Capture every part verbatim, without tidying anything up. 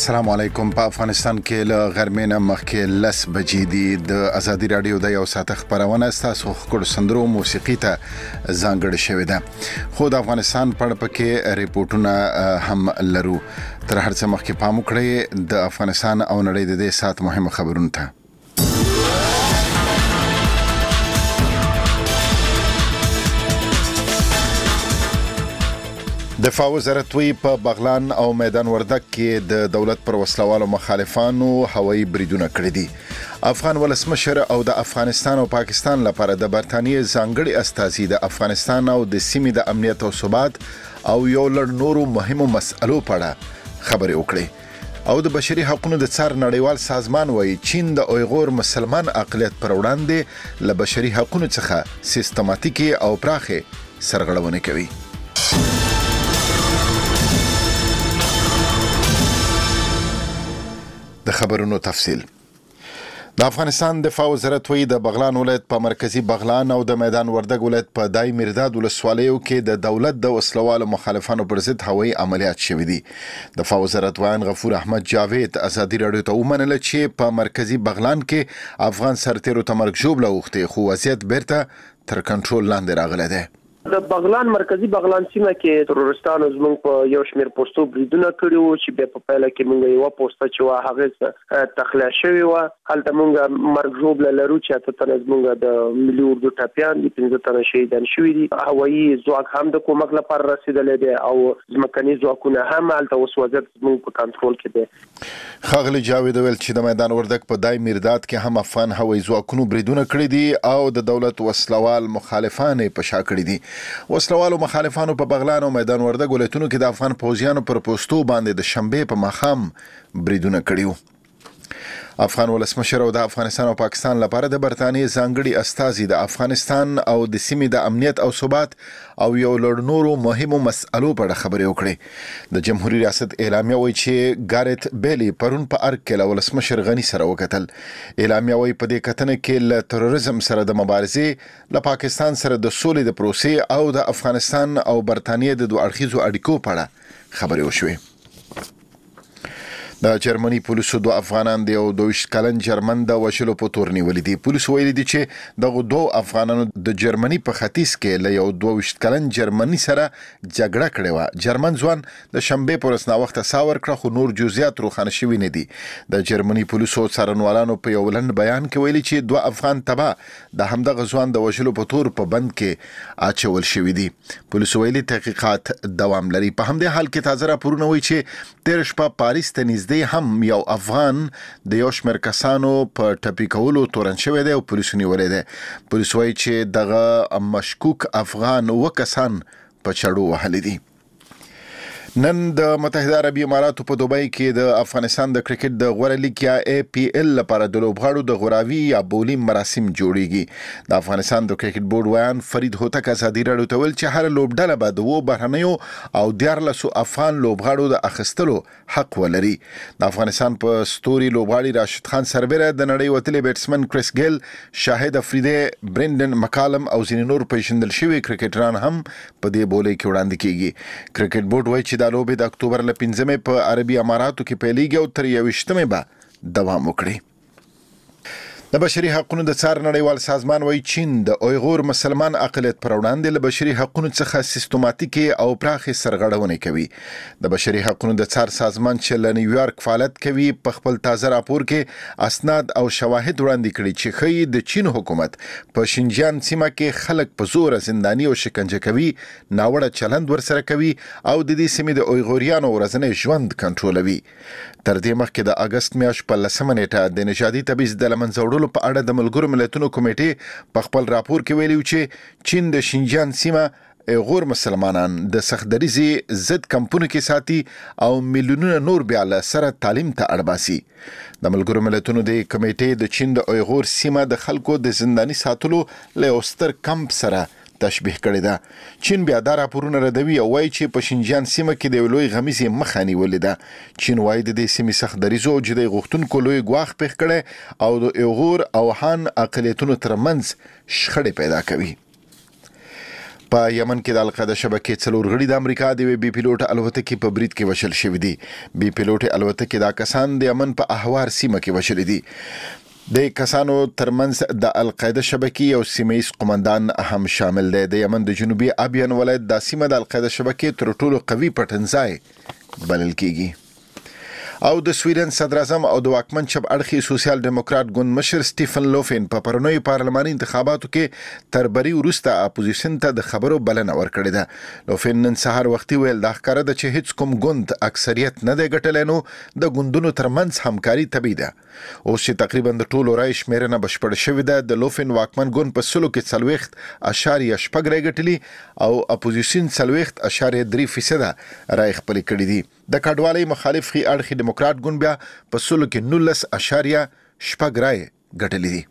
السلام علیکم. په افغانستان کې له غرمې نه مخکې لس بجې دي. د ازادي رادیو د یو ساعت خبرونه ستاسو خکړو سندرو موسیقي ته ځانګړې شوې ده. خو د افغانستان په اړه پکې ریپورتونه هم لرو. تر هر څه مخکې پام وکړئ د افغانستان او نړۍ د دې ساعت مهمه خبرونه ته. دفاع وزارت وی په بغلان او میدان وردګ کې د دولت پر وسلوالو مخالفانو هوایي بریدونه کړی دي. افغان ولسمشر او د افغانستان او پاکستان لپاره د برتانیې ځانګړي استازي د افغانستان او د سیمې د امنیت او ثبات او یو لړ نورو مهمو مسألو په اړه خبرې وکړې. او د بشري حقوقو د څار نړیوال سازمان وایي چین د اویغور مسلمان اقلیت پر وړاندې له بشري حقوقو څخه سیستماتیکي او پراخه سرغړونه کوي. د خبرونو تفصیل. د افغانستان دفاع وزارت وی د بغلان ولایت په مرکزی بغلان او د میدان وردګ ولایت په دای میرداد ولسوالیو کې د دولت د وسلوالو مخالفانو پر ضد هوایي عملیات شوې دي. دفاع وزارت وایي غفور احمد جاوید ازادي رادیو ته ومنل چې په مرکزی بغلان کې افغان سرتیرو تمرګ جوړ لوخته خو وضعیت بیرته تر کنټرول لاندې راغلی دی. د بغلان مرکزی بغلان سیمه کې ترورستانو زموږ په یو شمېر پوسټو بریدونه کړي وو چې په پایله کې موږ یو پوسټه چې وا هغه تخلیه شوی و. هلته موږ مرګ جوړ لرو چې اته تنه زموږ د ملي اردو ټاپیان دي، پنځه تنه شهیدان شوي دي. هوایي ځواک هم د کومک لپاره رسیدلی دی او ځمکني ځواکونه هم هلته اوس وضعیت زموږ په کنټرول کې دی. ښاغلي جاوید ویل چې د میدان وردګ په دای میرداد کې هم افغان هوایي ځواکونو بریدونه کړي دي او د دولت وسلوال مخالفان په شا کړي دي. وسلوالو مخالفانو په بغلان او میدان وردګ ولایتونو کې د افغان پوځیانو پر پوسټو باندې د شنبې په ماښام بریدونه کړي وو. افغان ولسمشر او د افغانستان او پاکستان لپاره د برتانیې ځانګړي استازي د افغانستان او د سیمې د امنیت او ثبات او یو لړ نورو مهمو مسألو په اړه خبرې وکړې. د جمهوریت ریاست اعلامیه وایي چې ګارت بیلی پرون په ارګ کې له ولسمشر غني سره وکتل. اعلامیه وایي په دې کتنه کې له تروریزم سره د مبارزې، له پاکستان سره د سولې د پروسې او د افغانستان او برتانیې د دوه اړخیزو اړیکو په اړه خبرې وشوې. د جرمني پولیسو دوه افغانان دی او دوه کلن جرمن د وشلو په تور نیولې دي. پولیسو ویلي دي چې دغه دوه افغانانو د جرمني په ختیځ کې له یو دوه کلن جرمني سره جګړه کړې و. جرمن ځوان د شنبې پر ورځ ناوخته ساور کړ خو نور جزئیات روښانه شوي نه دي. د جرمني پولیسو څارنوالانو په یو لنډ بیان کې ویلي چې دوه افغان تبع د همدغه ځوان د وشلو په تور په بند کې اچول شوي دي. پولیسو ویلي تحقیقات دوام لري. په همدې حال کې تازه راپورونه وایي چې تیر شپه پاریس ته نږدې هم یو افغان د یو شمېر کسانو په ټپي کولو تورن شوی دی او پولیسو نیولې ده. پولیس وایي چې دغه مشکوک افغان و کسان په چړو وهلي دي. نن د متحده عربي اماراتو په دوبۍ کې د افغانستان د کرکټ د غوړه لیګ یا ای پی ایل لپاره د لوبغاړو د غوراوي یا بولي مراسم جوړیږي. د افغانستان د کرکټ بورډ ویان فرید هوتک ازادي رادیو ته ویل چې هر لوبډله به د وو بهرنیو او دیارلسو افغان لوبغاړو د اخیستلو حق ولري. د افغانستان په ستوري لوبغاړي راشد خان سربېره د نړۍ وتلي بیټسمن کریس ګیل، شاهد افریدی، برندن مکالم او ځینې نور پیژندل شوي کرکټران هم په دې بولۍ کې وړاندې کیږي. کرکټ بورډ وایي چې د لوبې د اکتوبر له پنځمې په عربي اماراتو کې پیلېږي او تر یوویشتمې به دوام وکړي. د بشري حقوقو د څار نړیوال سازمان وایي چین د اویغور مسلمان اقلیت پر وړاندې له بشري حقوقو څخه سیستماتیکي او پراخه سرغړونې کوي. د بشري حقوقو د څار سازمان چې له نیویارک فعالیت کوي په خپل تازه راپور کې اسناد او شواهد وړاندې کړي چې ښیي د چین حکومت په شینجیان سیمه کې خلک په زور زنداني او شکنجه کوي، ناوړه چلند ورسره کوي او د دې سیمې د اویغوریانو ورځنی ژوند کنټرولوي. تر دې مخکې د اگست میاشتې په لسمه نیټه د نژادي تبعیض د له منځه وړلو په اړه د ملګرو ملتونو کمیټې په خپل راپور کې ویلي چې چین د شینجیان سیمه غور مسلمانان د سختدریزي ضد کمپونو کې ساتي او میلیونونه نور بیا له سره تعلیم ته اړباسي. د ملګرو ملتونو د کمیټې د چین د اویغور سیمه د خلکو د زنداني ساتلو له یو ستر کمپ سره تشبیه کړی ده. چین بیا دا راپورونه ردوي او وایي چې په شینجیان سیمه کې د لوی غمیزې مخه نیولې ده. چین وایي د دې سیمې سختدریزو او جدي غوښتونکو لوی ګواښ پېښ کړی او د اویغور او هان اقلیتونو ترمنځ شخړې پیدا کوي. په یمن کې د القاعده شبکې څلور غړي د امریکا د بي پیلوټ الوتکې په برید کې وشل شوی دي. بي پیلوټ الوتکې دا کسان د یمن په احوار سیمه کې وشل دي. د کسانو ترمنځ د القاعده شبکې او سیمه‌ایز قومندان هم شامل دي. د یمن د جنوبي ابیان ولایت د سیمه د القاعده شبکې تر ټولو قوي پټنځای بلل کیږي. او د سویډن صدر اعظم او د واکمن چپ اړخي سوسیال ډیموکرات ګوند مشر سټیفن لوفن په پرونی پارلماني انتخاباتو کې تربري وروسته اپوزیشن ته د خبرو بلنه ورکړې ده. لوفن نن سهار وختي ویل د ښکارا د چې هیڅ کوم ګوند اکثریت نه دی ګټلای نو د ګوندونو ترمنځ همکاري طبيعي ده. اوس چې تقریبا د ټولو رای شمیرنه بشپړ شوې ده د لوفن واکمن ګوند په سلو کې څلويخت اشاریه شپږ رای ګټلي او اپوزیشن څلويخت اشاریه درې فیصد رای خپل کړی دي. د کډوالۍ مخالف خي اړخي ډیموکرات ګوند بیا په سلو کې نولس اشاریه شپږ رای ګټلې دي.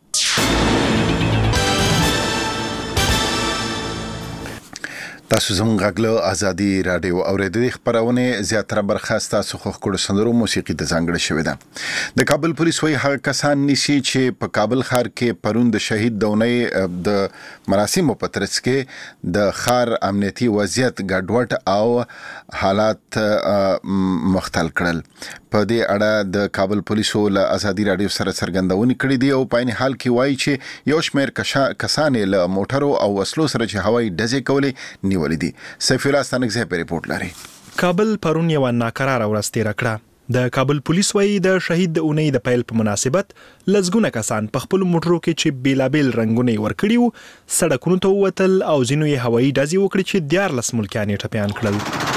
تاسو زموږ غږ ازادي رادیو اوریدلې خبرونه زیاتره برخه تاسو خو کړو سندرو موسیقي د ځانګړي شوې ده. د کابل پولیس وایي هغه کسان نشي چې په کابل ښار کې پرون د شهید دونې د مراسمو په ترڅ کې د ښار امنیتي وضعیت ګډوډ او حالات مختل کړل. په دې اړه د کابل پولیسو له ازادي رادیو سره څرګندونې کړې دي او په عین حال کې وایي چې یو شمېر کسان له موټرو او وسلو سره چې هوایي ډزې کولې نیولې دي. سیف الله ستانکزی په ریپورت لري. کابل پرون یو ناکراره ورځ تیر کړه. د کابل پولیس وایي د شهید د اونۍ د پیل په مناسبت لزګونه کسان په خپل موټرو کې چې بیلابل رنگونه ورکړیو سړکونو ته ووتل او ځینو یې هوایي ډزې وکړې چې دیارلس ملکیان یې ټپیان کړل.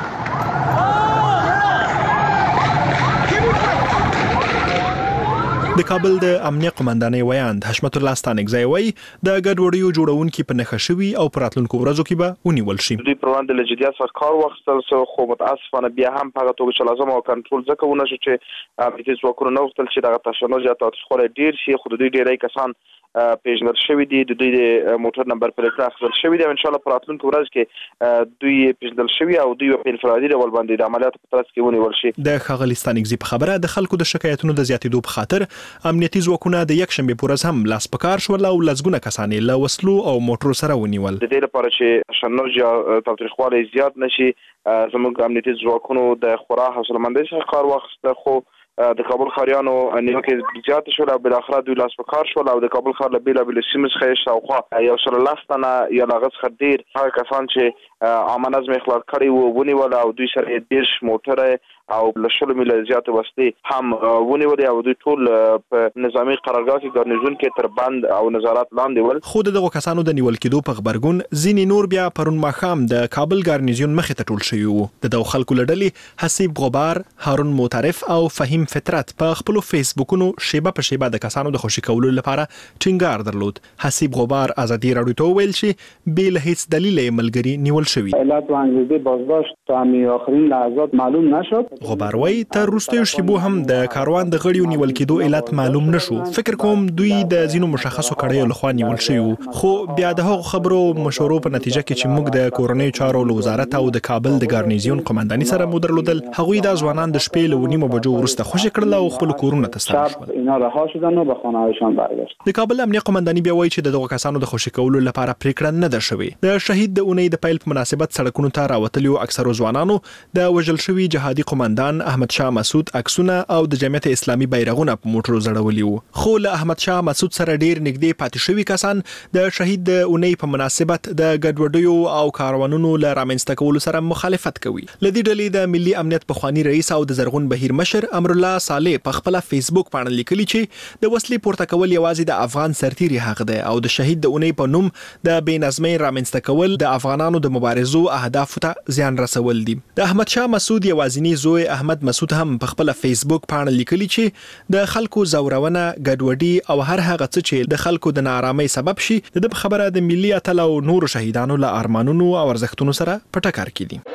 د کابل د امنیه قومندانۍ ویاند حشمت الله ستانکزی وایي د ګډوډیو جوړونکو په نخښه شوي او پراتلونکو ورځو کې به ونیول شي. دوی پر وړاندې له جديات سره کار واخیستل سو خو متاسفانه بیا هم په هغه توګه چې لازم او کنټرول ځکه ونه شو چې امنیتي ځواکونو نو وختل چې دغه تشنج یا تاسو ډیر شي خو دوی ډیرای کسان پیژندل شوی دي. د دوی د موټر نمبر پلیټ اخیستل شوی دی او ان شاء الله په راتلونکو ورځ کې دوی پیژندل شوی او دوی په انفرادي ډول باندې د عملیاتو په ترڅ کې ونیول شي. د ښاغلي ستانکزی په خبره د خلکو د شکایتونو د زیاتېدو په خاطر امنیتي ځواکونه د یک شنبه په ورځ هم لاس پکار شول او لزګونه کسان له وسلو او موټرو سره ونیول. د دې لپاره چې تشنج یا تاوتریخوالی زیات نشي زموږ امنیتي ځواکونو د خورا حوصله‌مندۍ سره کار واخیسته خو د کابل ښاریانو نیوکه زیات شول او بل اخر دوی لاس په کار شول او د کابل ښار له بیل بیل سیمې څخه شاوخوا یو سل لاستانه یا لغت خدیر هغه کسان چې عامه نظم اخلال کړي وو ونیول او دوی سره ډیر موټر او لشل مل زیات وسلې هم ونیول او دوی ټول په نظامی قرارګاه کې ګارنیزون کې تر بند او نظارت لاندې ول. خو دغه کسانو د نیول کېدو په خبرګون ځینې نور بیا پرون ماښام د کابل ګارنیزون مخې ته ټول شوی وو. د دغه خلکو لړلې حسیب غبار، هارون معترف او فهیم فطرت په خپل فیسبوکونو شیبه په شیبه د کسانو د خوشی کولو لپاره ټینګار درلود. حسیب غبار ازادي رادیو ته ویل چې بیل هیڅ دلیل ملګری نیول شوی. علت وانګزی بازداشت تا می آخرین لحظات معلوم نشد. غبار وای تر وروستیو شیبو هم د کاروان د غړیو نیول کېدو علت معلوم نشو. فکر کوم دوی د ځینو مشخصو کړیو لخوا نیول شوی خو بیا د هغو خبرو مشورو په نتیجه کې چې موږ د کورنۍ چارو وزارت او د کابل د ګارنیزیون قومندانۍ سره مو درلودل هغوی د ځوانان د شپې له نیمو بجو وروسته خوشی کړل او خپل کورونه ته ستانه شول. اینا رها شدن و به خانه‌هایشان برگشت. د کابل امنیه قومندانۍ بیا وایي چې دغه کسانو د خوشی کولو لپاره پریکړه نه ده شوې. د شهید د اونۍ د پیل په مناسبت سړکونو ته راوتلیو اکثرو ځوانانو د وژل شوی جهادي قومندان احمد شاه مسعود عکسونه او د جمعیت اسلامي بیرغونه په موټرو زړولي وو. خو له احمد شاه مسعود سره ډیر نږدې پاتې شوی کسان د شهید د اونۍ په مناسبت د ګډوډیو او کاروانونو له رامنځته کولو سره مخالفت کوي. لدې ډلې د ملي امنیت پخوانی رئیس او د زرغون بهیر مشر امر الله صالح په خپل فیسبوک باندې لیکلي چې د وسلې پورته کول یوازې د افغان سرتیري حق دی او د شهید د اونۍ په نوم د بې نظمۍ رامنځته کول د افغانانو د مبارزو اهدافو ته زیان رسول دي. د احمد شاه مسعود یوازینی زوی احمد مسعود هم په خپل فیسبوک باندې لیکلي چې د خلکو زورونه ګډوډي او هر هغه څه چې د خلکو د ناارامۍ سبب شي د خبره د ملي اتل او نور شهیدانو له ارمانونو او ارزښتونو سره په ټکر کې دي.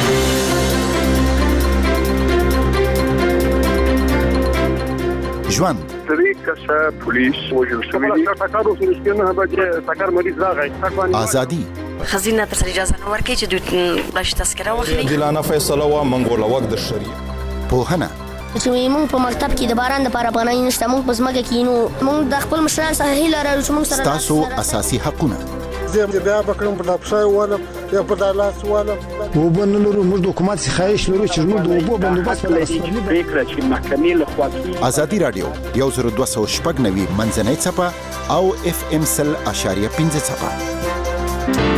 ژوند طریق کسا پولیس وجل شوی دی تاکارو سرسکینه به تاکار مریض راغی ازادي خزینه تر اجازه نه ورکړي چې دوی باش تذکره واخلي. دلانه فیصله وا منګول وخت د شریعت پوهنه چې موږ په مکتب کې د باران لپاره پناه نشته موږ په ځمکه کې نو موږ د خپل مشران سره هیله لرو چې موږ سره تاسو اساسي حقونه زه بیا بکړم په لپسای ولم یا په دالاس ولم وبن لرو موږ د حکومت څخه خواهش لرو چې موږ د وبو بندوبست په رسمي پریکړه چې محکمې له خوا ازادي رادیو یو زر دوه سوه شپږ نوي منځنۍ څپه او اف ام سل اشاریه پنځه څپه.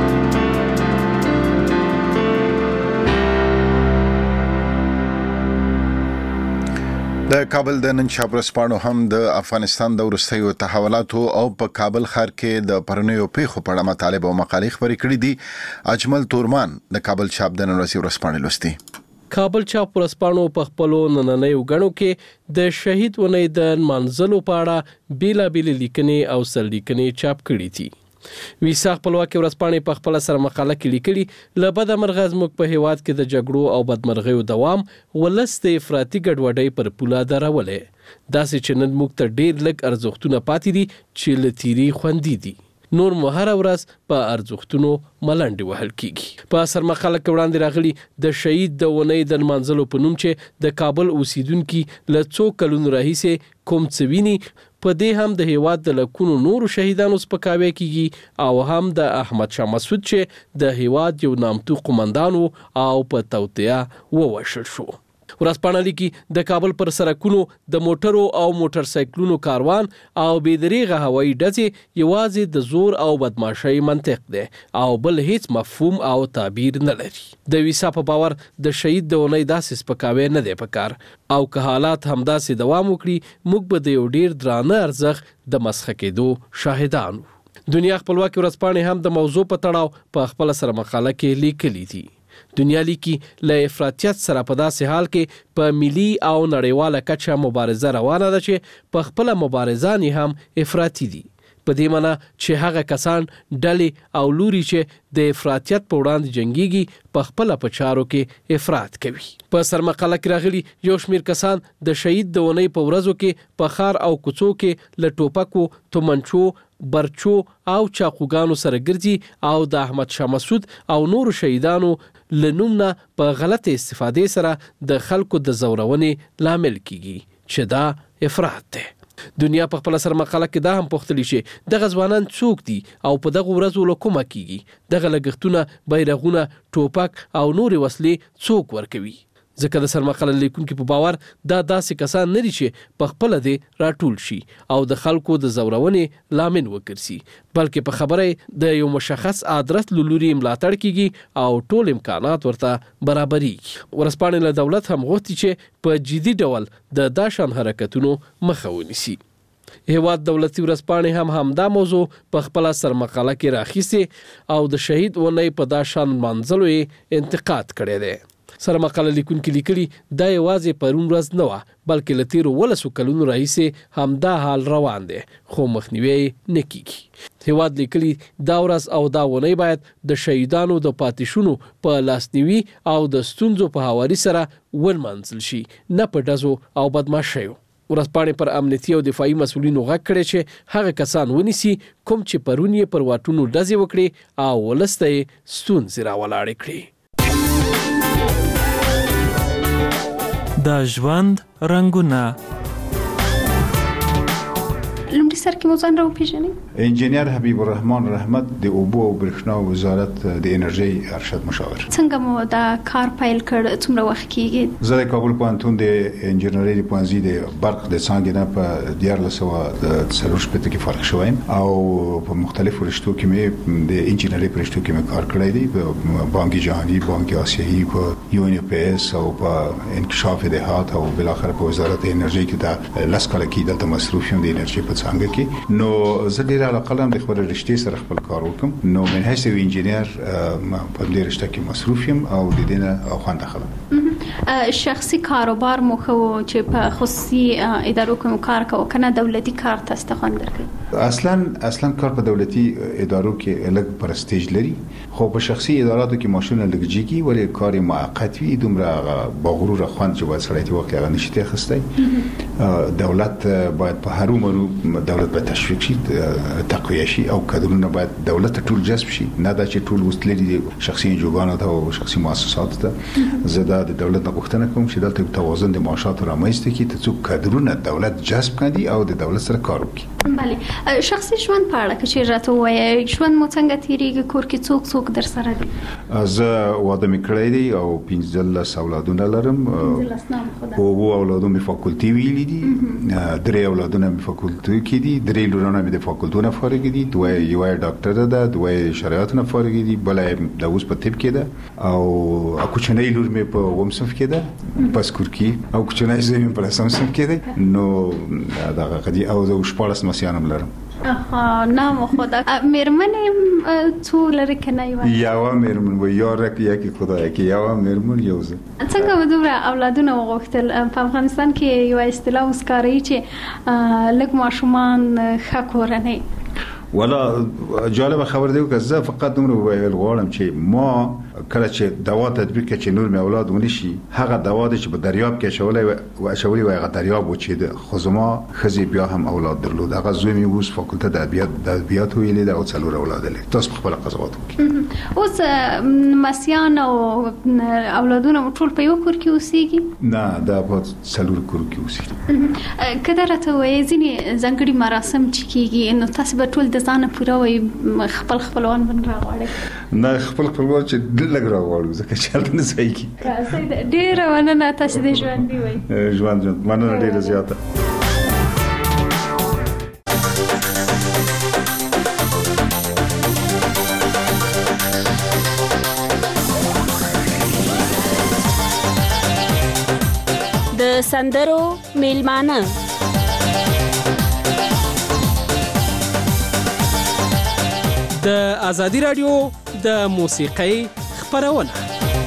د کابل د نن شاپرسپانو هم د افغانستان د وروستیو تحولاتو او په کابل ښار کې د پرنیو پیښو په اړه مطالب او مقالې خپرې کړې دي. اجمل تورمان د کابل چاپ د نن ورځې ورځپاڼې لوستي. کابل چاپ ورځپاڼو په خپلو نننیو غړو کې د شهید ونې د منځلو په اړه بیلابېلې لیکنې او سرلیکنې چاپ کړې دي. ویسا خپلواکي ورځپاڼې په خپل سره مقاله کې لیکلي له بده مرغه زموږ په هیواد کې د جګړو او بدمرغیو دوام ولست افراطي ګډوډۍ پر پوله درولې داسې چې نن موږ ته ډېر لږ ارزښتونه پاتې دي چې له تیری خوندي دي. نور مو هر ورځ په ارزښتونو ملنډې وهل کیږي. په اثر مقاله کې وړاندې راغلي د شهید د ونې د منځلو په نوم چې د کابل اوسیدونکو له څو کلونو راهیسې کوم څه ویني په دې هم د هیواد د لکونو نورو شهیدانو سپکاوی کیږي او هم د احمد شاه مسعود چې د هیواد یو نامتو قومندان او په توطئه ووژل شو. ورځپاڼه لیکي د کابل پر سړکونو د موټرو او موټر سایکلونو کاروان او بېدریغه هوایي ډزې یوازې د زور او بدمعشۍ منطق دی او بل هیڅ مفهوم او تعبیر نه لري. د ویسا په باور د شهید د ونې داسې سپکاوی نه دی پکار او که حالات همداسې دوام وکړي موږ به د یو ډیر درانه ارزښت د مسخه کېدو شاهدان. دنیا خپلواکي ورځپاڼې هم د موضوع په تړاو په خپل سره مقاله کې لیکلي دي. دنیا لیکي له افراطیت سره په داسې حال کې په ملي او نړیواله کچه مبارزه روانه ده چې په خپل مبارزان هم افراطي دي. په دې معنی چې هغه کسان ډلې او لوري چې د افراطیت په وړاندې جنگيږي په خپل په چارو کې افراط کوي. په سرمقاله کې راغلي یو شمیر کسان د شهید د ونې په ورځو کې په خار او کوڅو کې له ټوپکو، تومنچو، برچو او چاقوګانو سره ګرځي او د احمد شاه مسعود او نورو شهیدانو لنومنا په غلط استفاده سره د خلکو د زورونې لامل کیږي چې دا افراط دی. دنیا په خپل سر مقاله کې دا هم پوښتلی شي د غزوانان څوک دي او په دغه ورځو له کومه کیږي دغه لګښتونه، بیرغونه، ټوپک او نور وسلې څوک ورکوي. ځکه د سرمقاله لیکونکو په باور دا داسې کسان نه دي چې په خپل دي راټول شي او د خلکو د زورونې لامل وکړي بلکې په خبره د یو مشخص ادرس لوري ملاتړ کیږي او ټول امکانات ورته برابري. ورسپانې له دولت هم غوښتي چې په جدي ډول د داشان حرکتونو مخه ونیسي. هیواد دولتي ورسپانې هم همدا موضوع په خپل سرمقاله کې راخیسته او د شهید ونې په داشان منځلو انتقاد کړی دی. سره مقاله لیکونکو لیکلي دا یوازې پرون ورځ نه و بلکې له تیرو ولسو کلونو راهیسې همدا حال روان دی خو مخنیوي نه کیږي. هیواد لیکلي دا ورځ او دا ونې باید د شهیدانو د پاتېشونو په لاسنیوي او د ستونزو په هواري سره ونمنځل شي نه په ډزو او بدمعشیو. ورځپاڼې پر امنیتي او دفاعي مسؤلینو غږ کړی چې هغه کسان ونیسي کوم چې پرون یې پر واټونو ډزې وکړي او ولسته یې ستونزې راولاړې کړي. د ژوند رنگونه لومړی سر کې مو ځان راوپېژنئ. انجینیر حبیب الرحمن رحمت د اوبو او برېښنا وزارت د انرژي ارشد مشاور. څنګه مو دا کار پیل کړ؟ څومره وخت کېږي؟ زه د کابل پوهنتون د انجینرۍ پوهنځي د برق د څانګې نه په دیارلس سوه د څلور شپېته کې فارغ شوم او په مختلفو رشتو کې مې د انجینرۍ په رشتو کې مې کار کړی دی په بانک جهانی، بانک آسیایي، په یو ان پی اس او په انکشاف دهات او بالاخره په وزارت انرژي کې د لاس کال کې دلته مصروف یم د انرژي په څانګه کې. نو زه ډیر علاقه لرم د خپل رشتې سره خپل کار وکم. نو من حیث یو انجینر په دې رشته کې مصروف یم او د دې نه خوند اخلم. شخصي کاروبار مو خو چې په خصوصي ادارو کې کار کوو کنه دولتي کار تاسو خوند درکوي؟ اصلا اصلا کار په دولتي ادارو کې الګ پرستیج لري خو په شخصي اداراتو کې ماشونه لګجیږي ولې کار موقت وي دومره باغرور خوند چې وایي سړی ته وخت هغه نشي ته خسته. دولت باید په هر عمرو دولت به تشویق شي، تقویه شي او کادرونه باید دولت ټول جذب شي، نه دا چې ټول وستلې شخصي جوګانو ته او شخصي مؤسساتو ته. زه دا د دولت دولت نه غوښتنه کوم چې دلته توازن د معاشاتو رامنځته کړي ترڅو کادرونه دولت جذب کړي او د دولت سره کار وکړي. بله شخصي ژوند په اړه چې راته وایي ژوند مو څنګه تیریږي کور کې څوک څوک در سره دي؟ زه واده مې کړی دی او پنځلس اولادونه لرم. او وو اولادونه مې فاکولتي ویلي دي، درې اولادونه مې فاکولتي کې دي، درې لورونه مې د فاکولتونه فارغ دي، دوه یو ډاکټر ده، دوه شریعت نه فارغ دي، بل د اوس په طب کې ده او کوچنۍ لور مې په اووم صنف کې ده په سکول کې، او کوچنۍ زوی مې په لسم صنف کې ده. نو دغه قضیه او زه شپاړس مسیان هم لرم. آها نام خدا مېرمنې څو لري کنه یو یو مېرمن و یو رک یکی خدای کې یو مېرمن یو زه. څنګه و دوره اولادونه وغوښتل؟ په افغانستان کې یو اصطلاح وسکاري چې لږ ماشومان ښه کورنۍ. ولا جالب خبر دی که زه فقط دومره ویل غواړم چې ما کله چې دوا تطبیق کړي چې نور مې اولاد ونشي، هغه دوا چې په دریاب کې شولې او شولې وای هغه دریاب و چې خو زما خزي بیا هم اولاد درلود. هغه زوی مې اوس فاکولته د ادبیات د ادبیات ویلې د او څلور اولاد لري. تاسو خپل قضاوت وکړئ. اوس مسیان او اولادونه ټول په یو کور کې اوسېږي؟ نه دا په څلور کور کې اوسېږي. کله راته وایي ځینې ځانګړي مراسم چې کېږي نو تاسو به ټول د ځانه پوره وایي خپل خپلوان باندې راغواړئ؟ نه خپل خپلوان چې لږ راغواړو ځکه چې هلته نه ځای کېږي. ډېره مننه تاسو د ژوندي وایي. ژوند ژوند مننه ډېره زیاته. د سندرو میلمانه د ازادي رادیو د موسیقۍ خبرونه.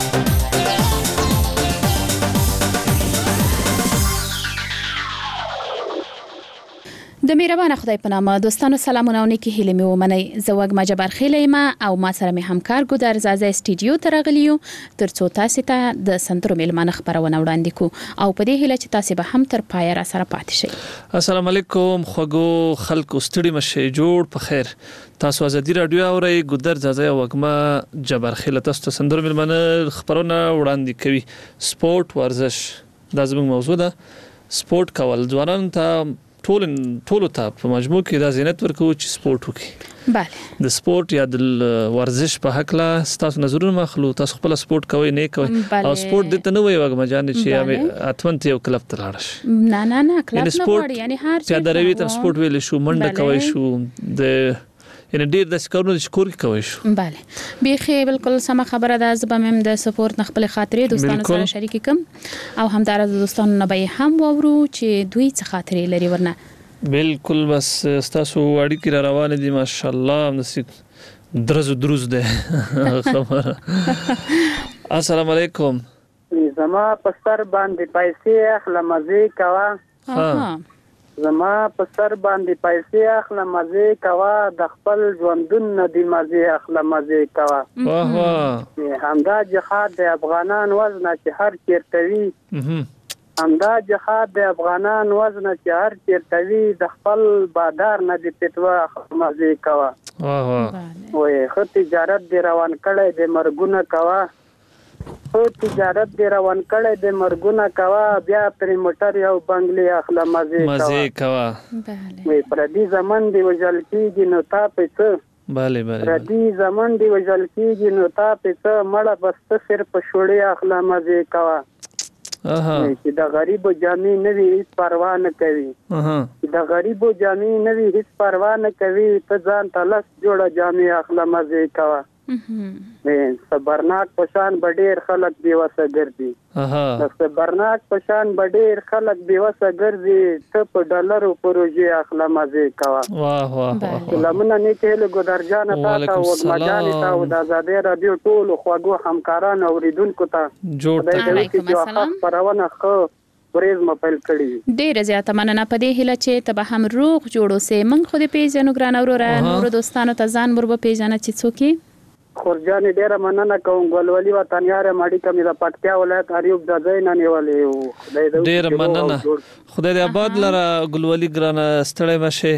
د مهربان خدای په نامه دوستانو سلامونه او نیکی هیله مې ومنئ. زه وګما جبار خیلې ما او ما سره مې همکار ګودر زازه سټډیو ته راغلیو ترڅو تاسو ته د سندرو میلمانه خبرونه وړاندې کو او په دې هیله چې تاسو به هم تر پای را سره پاتې شئ. السلام علیکم خوګو خلکو ستړي مشه جوړ په خیر. تاسو ازادي رادیو اورئ ګودر زازه وګما جبار خیله تاسو ته سندرو میلمانه خبرونه وړاندې کوي. سپورت ورزش دا زموږ موضوع ده. سپورت کول ځوانان ته ټول ټول ته په مجموع کې دا زینت ورکو چې سپورت وکړي. بله د سپورت یا د ورزش په حق لا تاسو نظرونه مخلو تاسو خپل سپورت کوئ نه کوئ او سپورت د تنوي وګم جان چې اتمن ته یو کلب ته لاړ شي. نه نه نه کلب نه وړي یعنی هر څه چې دروي تم سپورت ویل شو منډه کوي شو د یعنی ډیر د سکرونو د شکور کوي شو. بله بیخي بالکل سم خبره ده. زبم هم د سپورت نخبل خاطرې دوستانو سره شریک کوم او همدار د دوستانو نه به هم وورو چې دوی څه خاطرې لري. ورنه بالکل بس تاسو اړیکې را روانې دي ماشاءالله نصیب درز دروز ده خبره. السلام علیکم. زما په سر باندې پیسې اخله مزه کوا. ها زما په سر باندې پیسې اخله مزه کوا د خپل ژوندون نه دی مزه اخله مزه کوا. واه واه همدا جهاد د افغانان وزن چې هر چیرته وي همدا جهاد د افغانان وزن چې هر چیرته وي د خپل بادار نه دی پتوا مزه کوا. واه واه وې خو تجارت دی روان کړي د مرګونه کوا. خو تجارت دی روان کړي د مرګونه کوا بیا پر موټر یو بنگلې اخله مزه کوا. مزه کوا. بله وې پر دې زمون دی وجل کیږي نو تا پېڅ. بله بله پر دې زمون دی وجل کیږي نو تا پېڅ مړه بس صرف شوړې اخله مزه کوا. اها چې د غریبو جامې نه وي هیڅ پروا نه کوي. اها چې د غریبو جامې نه وي هیڅ پروا نه کوي ته ځان ته لس جوړه جامې اخله مزه کوا. صبرناک پشان بډیر خلک بیوسه ګرځي. اها صبرناک پشان بډیر خلک بیوسه ګرځي ته په ډالرو پروژې اخله مزه کوا. واه واه سلامونه نیکه له ګودر جان تاسو او مجان تاسو د آزادۍ رادیو ټول خواږو همکاران اوریدونکو ته جوړ علیکم السلام پرونه خو ورېز مپل کړی. ډېر زیاته مننه په دې هیله چې ته به هم روغ جوړو سه من خو دې پیژنو ګران اوره نور دوستانو ته ځان مربه پیژنه چې څوک خورجان ډیره مننه کوم. ګلولي وطن یار ماډي کمی د پټکیا ولایت اریوب د ځای نه نیولې. ډیره مننه خدای دې آباد لره ګلولي ګرانه ستړی مشه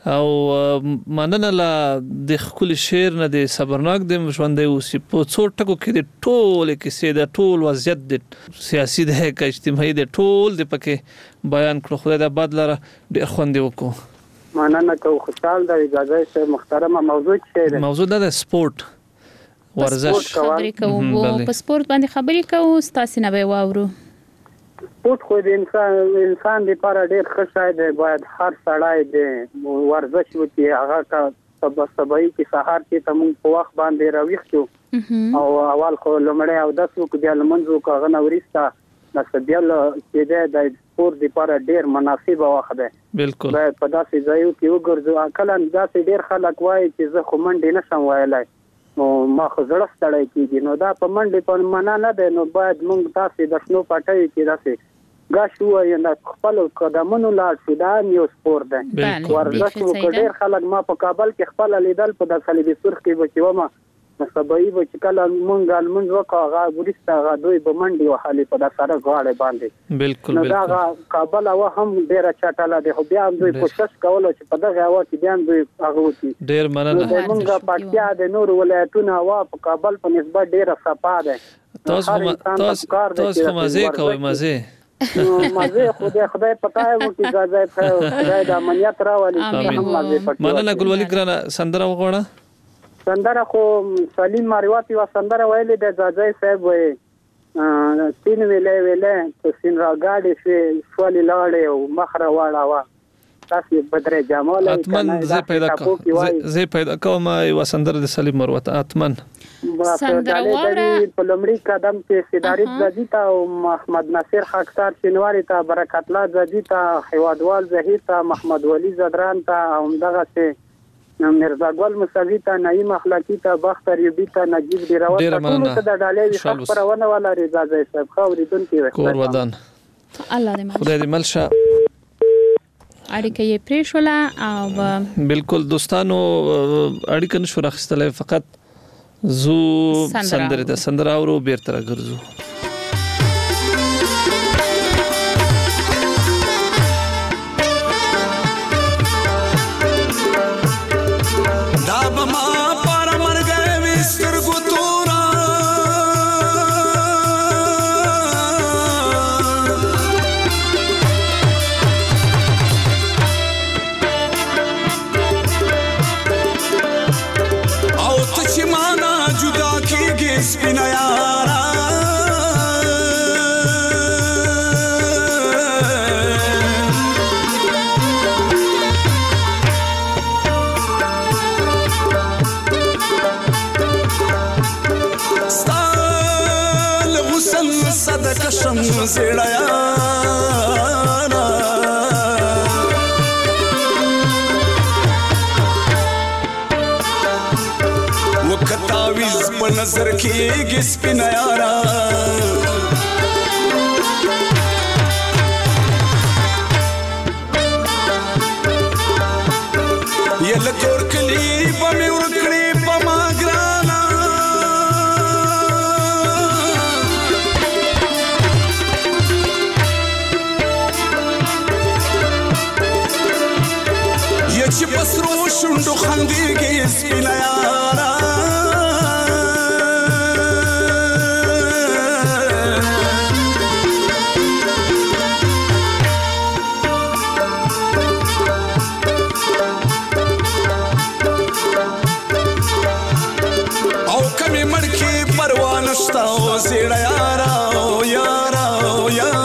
او مننه لا د خپل شعر نه د صبرناک د ژوندې اوسې په څو ټکو کې د ټول کیسې د ټول وضعیت د سیاسي د اجتماعي د ټول د پکې بیان کړو. خدای د باد لره ډېر خوند وکړو. مننه کوم خوشحال د اجازه سره محترمه موضوع شه موضوع د سپورت ورزش خبرې کوو په سپورت باندې خبرې کوو ستاسو نه به واورو. سپورت خو د انسان انسان لپاره ډېر ښه شی دی. باید هر سړی د ورزش وکړي. هغه کا سبا سبای کې سهار کې ته موږ په وخت باندې راويخ شو او اول خو لمړی او داس وکړو بیا لمنځو کو هغه نورستا د سبیل کې د سپورت لپاره ډېر مناسب وخت دی. بالکل باید په داسې ځایو کې وګرځو. کله داسې ډېر خلک وایي چې زه خو منډې نشم ویلای نو ما خو زړه ستړی کېږي. نو دا په منډې په معنا نه دی. نو باید موږ تاسې د شنو پټیو کې داسې غاښ وایو نه خپل قدمونو لاړ شو. دا یو سپورت دی. ورزش وکړ. ډېر خلک ما په کابل کې خپل لیدل په د صلیبي سرخ کې بچومه سبای و چې کله مونږ المنځ وکړو هغه ورسته هغه دوی به منډي وهلي په د سره غاړه باندې. بالکل نو دا کابل او هم ډیره چټاله دی. خو بیا هم دوی کوشش کوله چې په دغه هوا کې بیا دوی هغه وتی. ډیر مننه. مونږه پکتیا د نور ولایتونو هوا په کابل په نسبت ډیره صفا ده. تاسو تاسو تاسو مزه کوي مزه مزه خدای خدای پتاي مو کې ځای خدای د امنیت راولي. هم مزه پټ. مننه ګلولي ګرانه سندره وغوړه. سندره خو سلیم ماریواتی و سندره ویلې د ځای صاحب وې تین ویلې ویلې په سین راګاډي شو شولې لاړې او مخره واړه وا تاسو بدر جمال اتمن زه پیدا کوم زه پیدا کوم و سندره د سلیم ماریواتی اتمن سندره وره په لمړي قدم کې سیداری زدیتا او محمد ناصر خاکسار شینواری ته برکت الله زدیتا حوادوال زهیتا محمد ولی زدران ته همدغه سه مرزا ګل مساوي ته نعیم اخلاقی ته بختر یوبی ته نجیب ډیراوت ته ټول ته د ډالې خبر پرونه ولا رضا ځای صاحب خو ریدونکو وخت کور ودان الله دې مل خدای دې ملشه اړیکه یې پریښوله او بالکل دوستانو اړیکه نشو راخستلې فقط زو سندره ته سندره اورو بیرته راګرځو. سپینا یارا ستال غسل صدقه شم زړه یارا وکتاویز په نظر کې سپینا یارا یل کور کلی په مې ورکړې په ما ګرانا یا چې پسرو شونډو خندېږي سپینا یارا زیړه یارا او یارا او یارا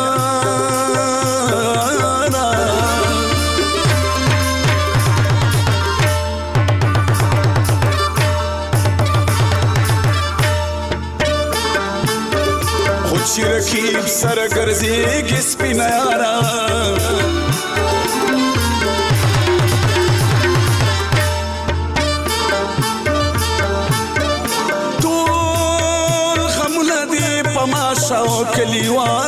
خو چې رقیب سره ګرځېږي سپینه یارا شاو کلیوالا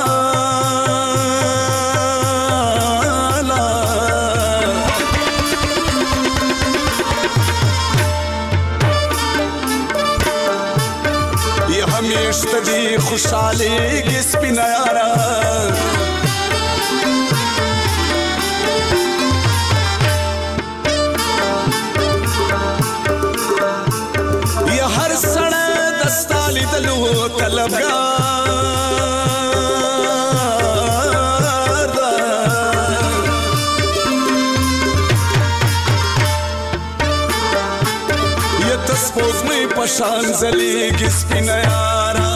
یہ ہمیشہ دی خوشحالی کی سپینا یارا طلبگار یه تسپوزمی پشان زلیگی سپینه یارا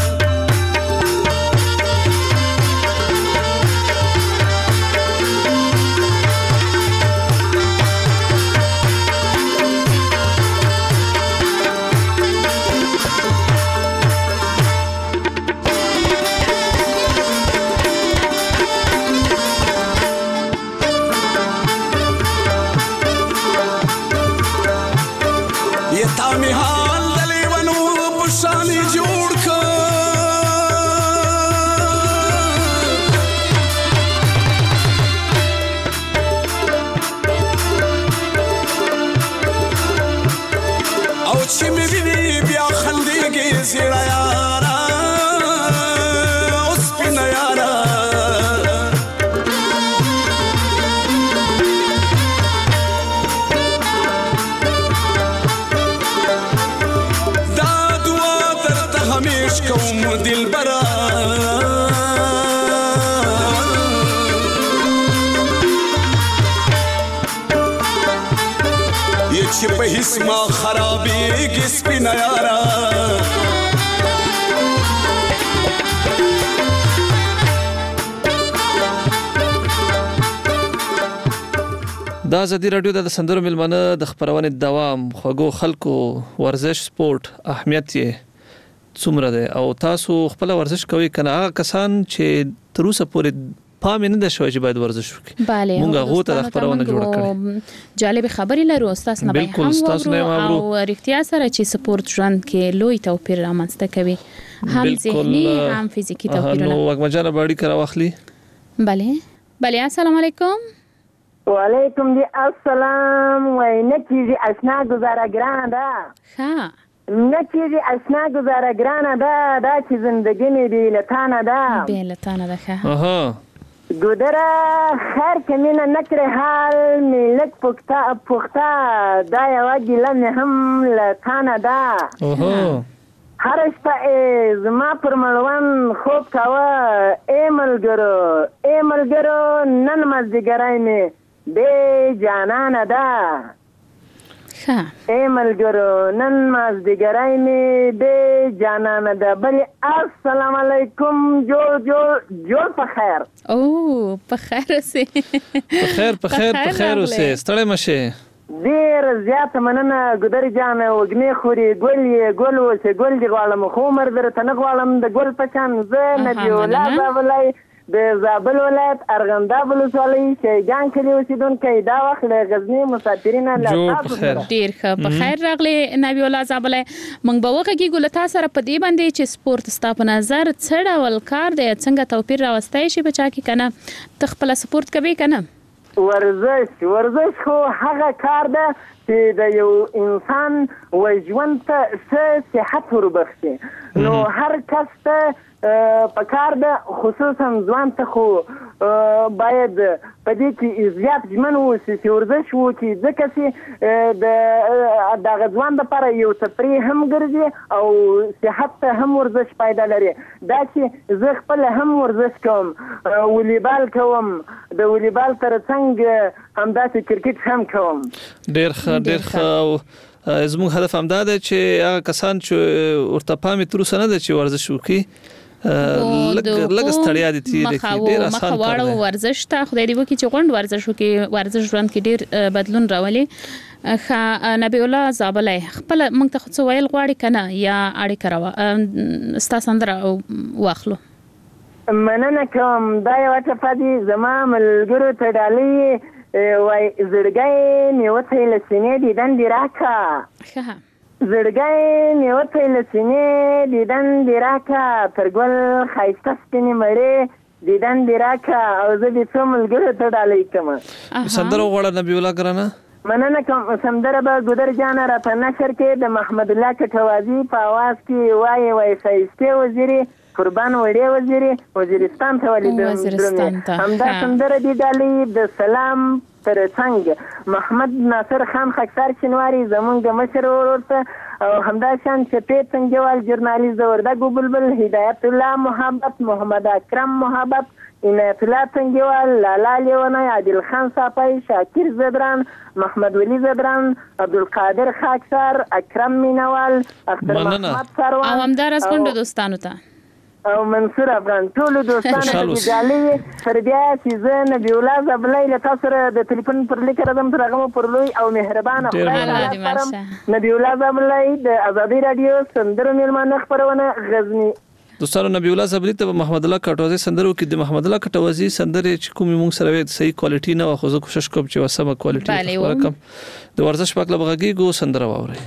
تامی حال دلی ونو پشانی جوڑ کر او چی می بینی بیا خندیگی زیرا یارا اس پینا یارا همیش کوم دل برا یه چی به حس ما خرابی گس پی نیارا دا ازادي رادیو د سندرو ملمنه د خبرونې دوام خوګو خلکو ورزش سپورت اهمیت یې څومره ده او تاسو خپل ورزش کوئ کنه هغه کسان چې تر اوسه پورې پام نه ده شوی چې باید ورزش وکړي bale موږ هغه ته خبرونه جوړ کړې جالب خبري لرو استاد نه به هم او اړتیا سره چې سپورت ژوند کې لوی توپیر رامنځته کوي هم ذهني هم فزیکی توپیر نو وګمجانه باندې کرا واخلي bale bale السلام علیکم وعلیکم دی السلام وای نکیږي آشنا گزاره ګران ده ها نکیږي آشنا گزاره ګران ده دا چې زندګی می بی لتانه ده بی لتانه ده ها اها ګودره خیر کمینه نکره حال ملک پختا پختا دا یو ګیله نه هم لتانه ده اوه هر شپه زما پر مړوان خوب کاوه ای ملګرو ای ملګرو نن مازدیګرای می بے جانانه ده ښه ای ملګرو نن مازدیګرای می بے جانانه ده بلې السلام علیکم جوړ جوړ جوړ په خیر او په خیر اوسې په خیر په خیر په خیر اوسې ستړی مشه ډیر زیات مننه ګدري جان وګنی خوري ګل یې ګل وسه ګل دی غواړم خو مر درته نه غواړم د ګل پچان زه نه دی ولا ولای د زابل ولایت ارغنداب ولسوالۍ شیګان کلی اوسیدونکو دا وخت له غزنی مسافرین له تاسو ډیر ښه په خیر راغلی نبی الله زابل مونږ به وکړي ګل تاسو سره په دې باندې چې سپورت ستا په نظر څه ډول کار دی څنګه توپیر راوستای شي بچا کې کنه تخپل سپورت کوي کنه ورزش ورزش خو هغه کار ده چې د یو انسان وژوند ته صحت وربخشي نو هر کس ته پکار ده خصوصا ځوان ته خو باید په دې کې زیات ژمن اوسي چې ورزش وکړي ځکه چې د دغه ځوان لپاره یو تفریح هم ګرځي او صحت ته هم ورزش پیدا لري دا چې زه خپل هم ورزش کوم والیبال کوم د والیبال ترڅنګ همداسې کرکټ هم کوم ډېر ښه ډېر ښه زموږ هدف همدا دی چې هغه کسان چې ورته پام تر اوسه نه دی چې ورزش وکړي لږ ستړیا دي تیر کې ډیر آسان کار دی ورزش ته خدای دې وکړي چې غونډ ورزش وکړي ورزش ژوند کې ډیر بدلون راولي خا نبی الله زابل خپل موږ ته څه ویل غواړي کنه یا اړیکه راو ستا سندره واخلو مننه کوم دا یو ټفادي زما ملګرو ته ډالۍ وای زړګي نیوته لسینې دي دندې راکا ښه زړګي نیوته لسینې دي دندې راکا ترګل خایسته سپینې مړې دي دندې راکا او زه دې څو ملګرو ته ډالۍ کوم سندره وغواړه نبی الله ګرانه مننه کوم سندره به ګودر جان را په نشر کې د محمد الله کټوازی په आवाज کې وای وای سایسته وزیری قربان وړي وزیری وزیرستان ته ولې همدا سندره دی ډالۍ د سلام ترڅنګ محمد ناصر خان خکسار شنواری زمونږ مشر ورته او همدا شان شفیع څنګهوال جرنالیست د وردګو بلبل هدایت الله محبت محمد اکرم محبت عنایت الله څنګهوال لالا لیونی عادل خان صافی شاکر زدران محمد ولی زدران عبدالقادر خاکسار اکرم مینوال اختر محمد سروان او همدارس کونډو دوستانو ته او منصور افغان ټول دوستانو ته جالي پر بیا چې زه نبی الله زبلای له تاسو سره د ټلیفون پر لیک راځم تر هغه پر لوی او مهربانه خدای نبی الله زبلای د ازادي رادیو سندرو میلمانه خبرونه غزنی دوستانو نبی الله زبلی ته محمد الله کټوازی سندرو کې د محمد الله کټوازی سندرې چې کومې موږ سره صحیح کوالټي نه واخو زه کوشش کوم چې وسمه کوالټي ورکم د ورزش پاک لبغږیږو سندره واوري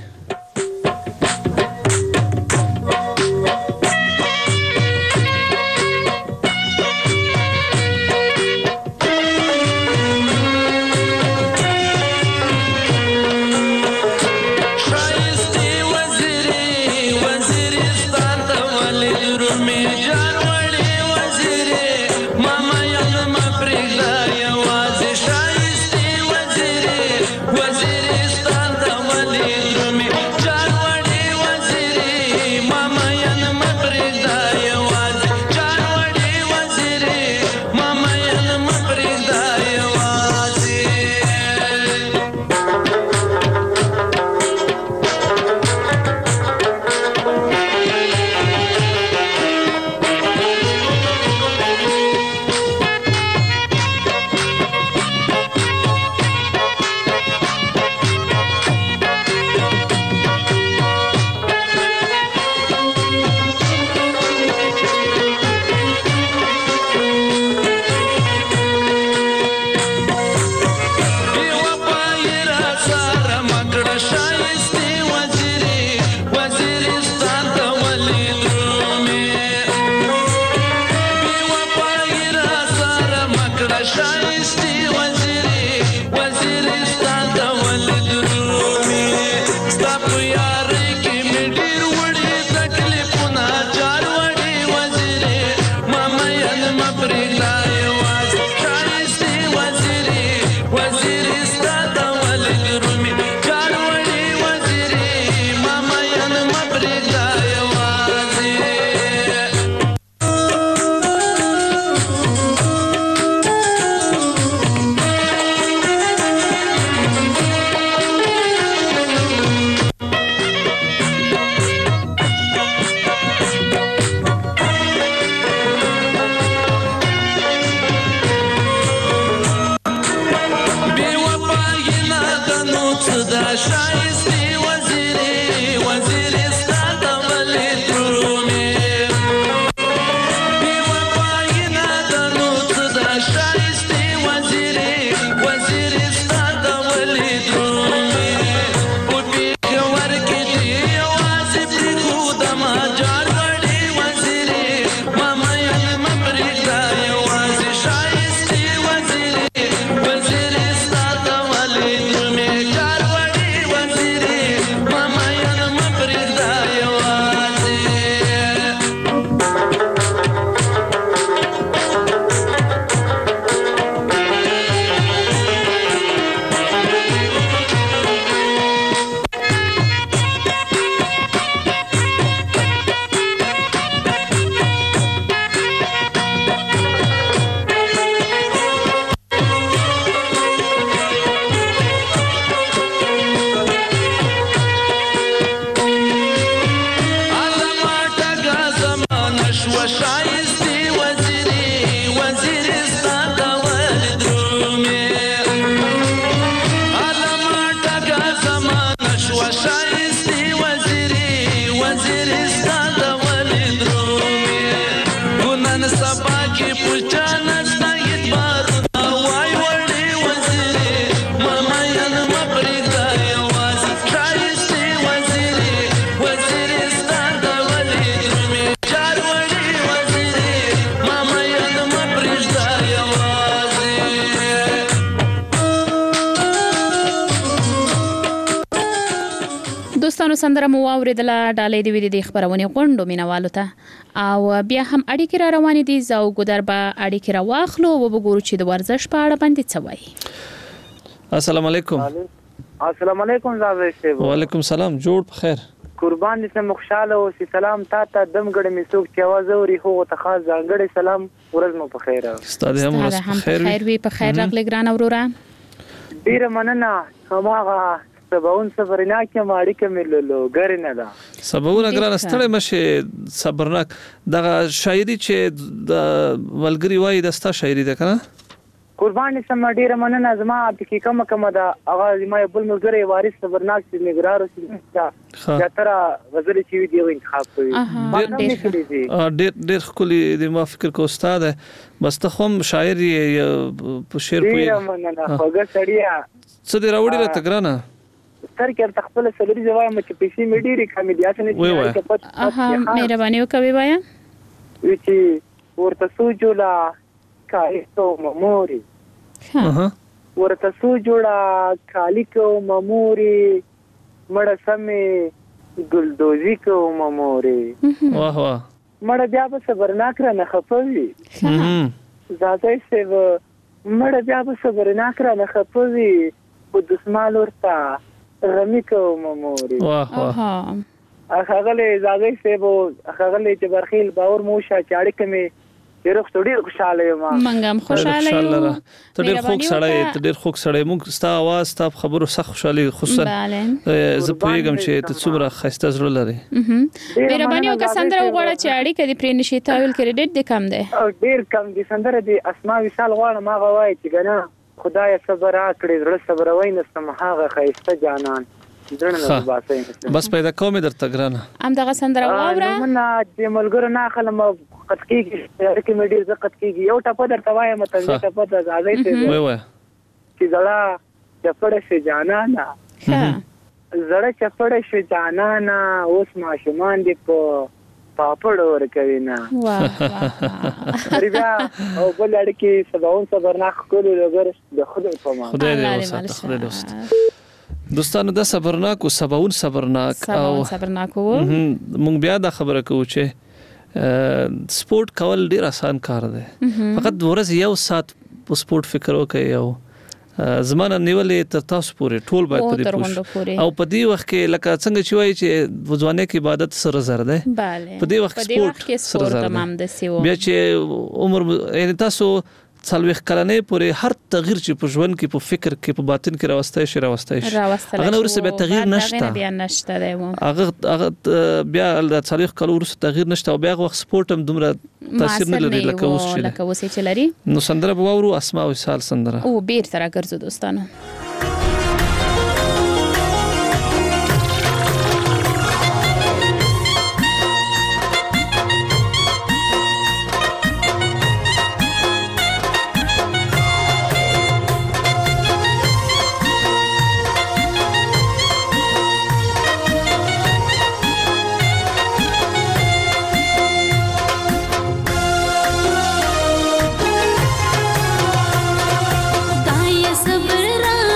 دوستانو سندره مو اوریدله ډالې دی ویدي د خبرونه غونډو مینوالو ته او بیا هم اړیکې را روانې دي زو ګدر به اړیکې را واخلو او وګورو چې د ورزش په اړه باندې څه وایي. السلام علیکم. السلام علیکم زاوی صاحب. وعلیکم السلام، جوړ په خیر. قربان دې سم خوشاله اوسې. سلام تا ته دم ګړې مې څوک چې आवाज اوري خو ته خاص ځانګړی سلام ورځ مو په خیر. ستاسو هم ورځ په خیر وي. په خیر راغلی ګران اورورا. ډیره مننه. هماغه سباون صبرناک ماړی کې مللو ګرنه ده. سباون ګران ستړی مشه صبرناک دغه شاعري چې د ولګري وای د ستا شاعري ده کنه؟ قربان سم ډیره مننه. زما په کوم کوم دا هغه ما بل ملګری وارث صبرناک چې نګرار اوسې دا تر غزل چې وی دی انتخاب کوي. ډیر ډیر خولي د ما فکر کو استاد بس ته هم شاعر په شعر کوي. ډیره مننه خوګه سړیا. څه دی راوړی را تګرانه؟ تر کې تخپل سلری زوایم چې پیسې مې ډیره کامیډیات نه وي. اها مهرباني وکوي وایا. وی چې ورته سوجولا کایتو مموري. اها ورته سوجولا کالیکو مموري مړه سمې ګلدوزي کو مموري. واه واه مړه بیا به صبرناک را نه خپوي. زاده سیو مړه بیا به صبرناک را نه خپوي په دسمال ورته غمی کو مموري. واه واه هغه له زاده سیو هغه له چې برخیل باور موشه چاړي کمه ډېر ډېر خوشاله یم. منګم خوشاله یم. ته ډېر خوږ سړی ته ډېر خوږ سړی موږ ستا आवाज ستا خبرو سخت خوشاله خصوصا زه پوهیږم چې ته څومره ښایسته زړه لري. مهرباني وکړه سندره وغواړه چې اړیکه دې پرې نشي تاویل کریډټ دې کم دی. ډېر کم دي سندره دې اسما وصال غواړم هغه وایي چې ګنه خدای صبر راکړي زړه صبر وای نستم هغه ښایسته جانان بس پیدا کومه درته ګرانه. ام دغه سندره واوره. منه د ملګرو نه خلم قد کیږي چې مې ډیر زقت کیږي. یو ټاپه درته وایم ته ټاپه د ازادۍ ته وای وای چې زړه چپړه شي جانانا. زړه چپړه شي جانانا اوس ماشومان دې په پاپړ ور کوي نه. واه بیا او بل اړکي سباون صبرناک کولو لګر د خدای په مان. خدای دې وساته خدای دې وساته. دوستانو د صبرناک او سباون صبرناک او صبرناک وو مونږ بیا دا خبره کوو چې سپورت کول ډیر آسان کار دی. فقط ورځ یو ساعت په سپورت فکر وکړئ او زمانه نیولې تر تاسو پورې ټول باید پرې پوښ او په دې وخت کې لکه څنګه چې وایي چې وځوانه کې عبادت سره زر ده. په دې وخت سپورت سره تمام د سیو بیا چې عمر یعنی تاسو څلويخ کلنې پورې هر تغییر چې په ژوند کې په فکر کې په باطن کې راوستای شي راوستای شي هغه نور څه به تغییر نشته. بیا نشته دی هغه هغه بیا د څلويخ کلو ورسره تغییر نشته او بیا وخت سپورت هم دومره تاثیر نه لري لکه اوس چې لکه اوس چې لري. نو سندره به وورو اسماء وصال سندره او بیر تر ګرځو دوستانو. صبر را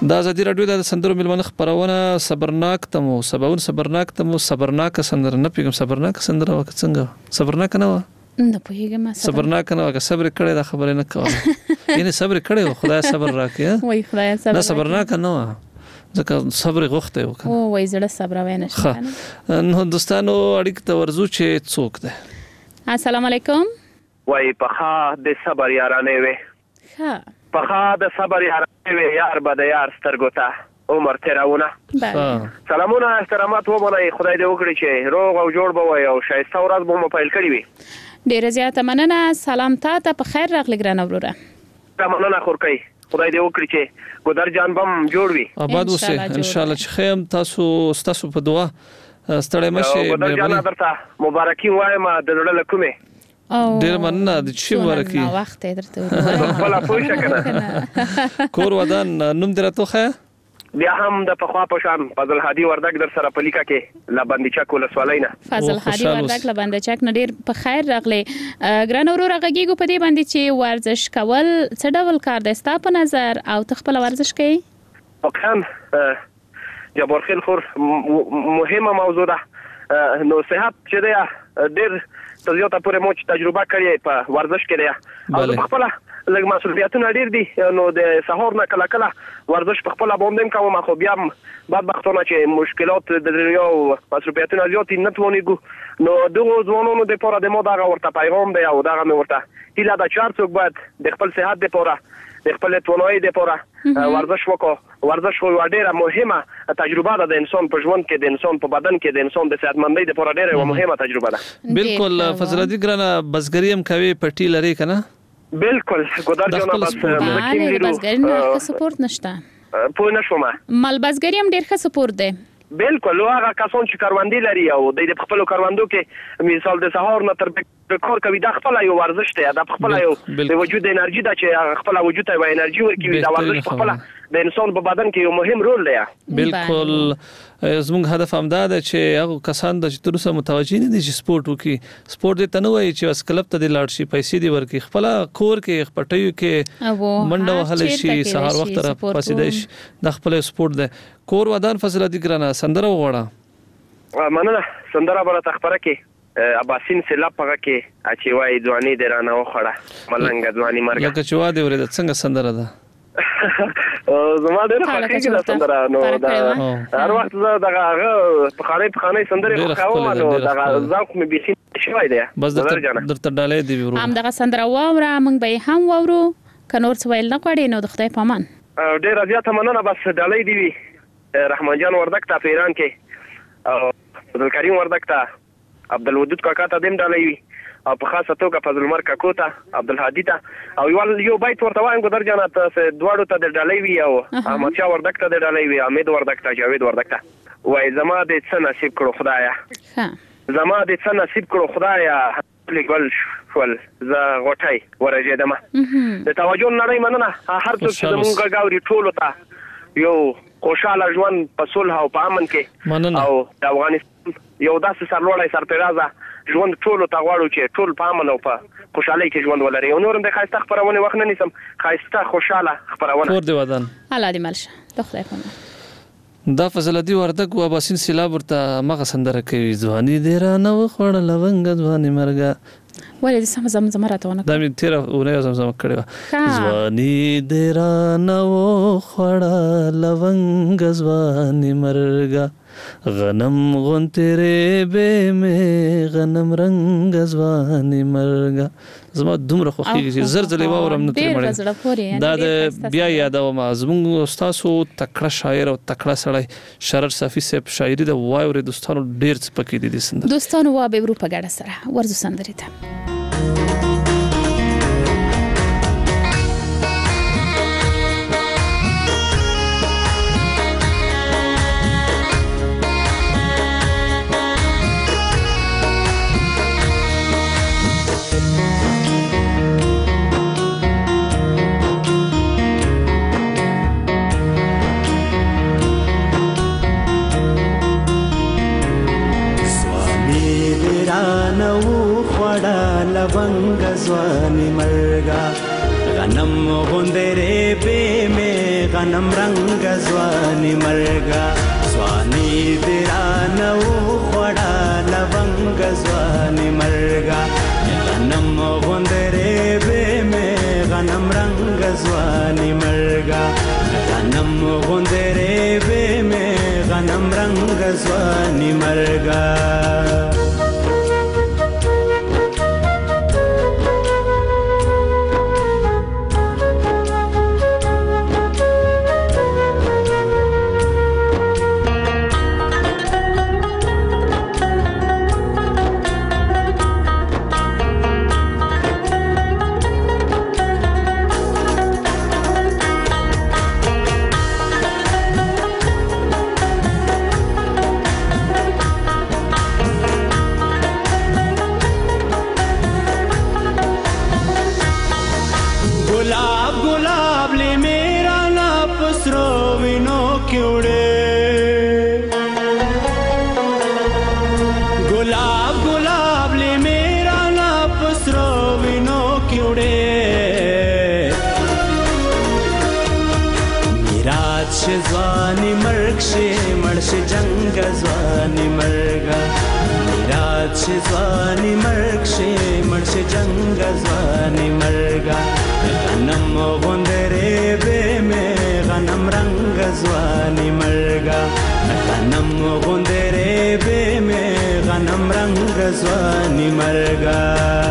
دا ازادي رادیو د سندرو ملمنه خبرونه صبرناک تمو سباون صبرناک تمو صبرناک سندر نه پیګم صبرناک سندر وک څنګه صبرناک نه و نه پوهیږم صبرناک نه وک صبر کړی دا خبره نه کوم یعنی صبر کړی خدای صبر راکې وای خدای صبر نه صبرناک نه و ځکه صبر غوښته وکړه او وای زړه صبر وای نشه نو دوستانو اړیک ته ورزو چې څوک ده السلام علیکم وای په خا د صبر یارانه وي ها په خا د صبر یارانه وي یار به د یار سترګو ته عمر تیرونه سلامونه احترامات ومنئ خدای دې وکړي چې روغ او جوړ به وي او ښایسته ورځ به مو پیل کړي وي ډیره زیاته مننه سلام ته په خیر راغلی ګرانه وروره مننه خورکۍ خدای دې وکړي چې ګودر جان بم جوړ وي آباد اوسئ ان شاء الله چې خیم تاسو تاسو په دعا ستړی مشه ګودر جان درته مبارکي وایم د زړه له کومې ډیر مننه د چی ورکی نو وخت درته خپل پوښه کنه کور ودان نوم درته خه بیا هم د پخوا په شان فضل هادي وردک در سره پلیکا کې لا باندې چک ول سوالینا فضل هادي وردک لا باندې چک نه ډیر په خیر راغلی ګران اورور غږیږي په دې باندې چې ورزش کول څه ډول کار دی ستا په نظر او تخپل ورزش کوي واقعا جبار خیل خور مهمه موضوع ده نو صحت چې دی ډیر تزیاته پورې مو چې تجربه کړې په ورزش کې دی او خپل لږ مسؤلیتونه ډیر دي نو د سهار نه کله کله ورزش په خپل باندې کوم خو بیا بدبختونه چې مشکلات د دنیا او مسؤلیتونه زیات نه توانېږو نو دغه ځوانانو د پوره د مو دغه ورته پیغام دی او دغه مې ورته هیله ده چې څوک باید د خپل صحت د پوره د خپل توانایي د پوره ورزش وکړو ورزش خو ډیره مهمه تجربه ده د انسان په ژوند کې د انسان په بدن کې د انسان د صحتمندۍ د پوره ډیره مهمه تجربه ده بالکل فضلادي ګرانه بزګری هم کوي پټی لري کنه بالکل ګودر جان بس مزکیم لري بزګری نه سپورت نشته پوه نشوم مال بزګری هم ډیر ښه سپورت دی بالکل هغه کسان چې کاروندې لري او د خپل کاروندو کې مثال د سهار نه تر کار کوي د خپل یو ورزش دی د خپل یو د وجود انرژي د چې خپل وجود ته وای انرژي ورکوي د ورزش خپل د انسان په بدن کې یو مهم رول دی بالکل زموږ هدف هم دا ده چې هغه کسان د چې ترسه متوجي نه دي چې سپورت وکي سپورت د تنوي چې اس کلب ته د لاړ شي پیسې دی ورکي خپل کور کې خپټیو کې منډه وهل شي سهار وخت را پاسې دی د خپل سپورت دی کور ودان فضلادي ګرانه سندره وغواړه مننه سندره بل تخبره کې اباسین سیلاب پغه کې اچي وای ځواني درانه وخړه ملنګ ځواني مرګ لکه چې واده ورته څنګه سندره ده زما ډېر خوښیږي دا سندره نو دا هر وخت زه دغه په خانه په خانه سندره خوښوم نو دغه ذوق مې بيخي شوی دی بس درته درته ډالې دی ورو هم دغه سندره واوره موږ به هم واورو کنور سویل نه کړي نو د خدای پامان ډېر زیاته مننه بس ډالې دی رحمان جان وردک ته پیران کې او عبد الکریم وردک ته عبدالودود کاکا ته دیم ډالۍ وي او په خاصه توګه فضل مر کاکو ته عبدالهادي ته او یو یو بیت ورته وایم ګودر جان ته دواړو ته د ډالۍ وي او احمد شاه وردک ته د ډالۍ وي امید وردک ته جاوید وردک ته وای زما د څه نصیب کړو خدایا زما د څه نصیب کړو خدایا لګول شول زه غوټای ورجېدم د توجه نړۍ مننه هر څوک چې موږ غاوري ټولو ته یو خوشاله ژوند په صلح او په امن کې او د افغانستان یو داسې سرلوړی سرفرازه ژوند ټولو ته غواړو چې ټول په امن او په خوشحالۍ کې ژوند ولري او نورم د ښایسته خپرونې وخت نه نیسم ښایسته خوشحاله خپرونه کور دی ودان الله دې ملشه د خدای په دا فضلادي وردک و اباسین سیلاب ورته مغه سندره کوي ځواني دې را نه وخوړه لونګ ځواني مرګه ولې د سم زمزمه راته دا مې تیر اونۍ زمزمه کړې وه ځواني دې را نه وخوړه لونګ ځواني مرګه غنم غونتره به مې غنم رنگ ځواني مرګه زما دومره خوښیږي چې زر ځلې واورم نه ترې مړې دا د بیا یادوم زموږ استادو تکړه شاعر او تکړه سړی شرر صافي صاحب شاعري د وایورې دوستانو ډېر څه پکې دي سندره دوستانو وا به ورو په ګډه سره ورزو سندرې ته لونګ ځواني مرګه غنم غوندره به مې غنم رنگ ځواني مرګا ځواني درانه وړه لونګ ځواني مرګا غنم غوندره به مې غنم رنگ ځواني مرګا غنم غوندره به مې غنم رنگ ځواني مرګا ځواني مرګ شي مړ شي جنگ ځواني مرګا میراث شي ځواني مرګ شي مړ شي جنگ ځواني مرګا غنم غوندره به مې غنم رنگ ځواني مرګا غنم غوندره به مې غنم رنگ ځواني مرګا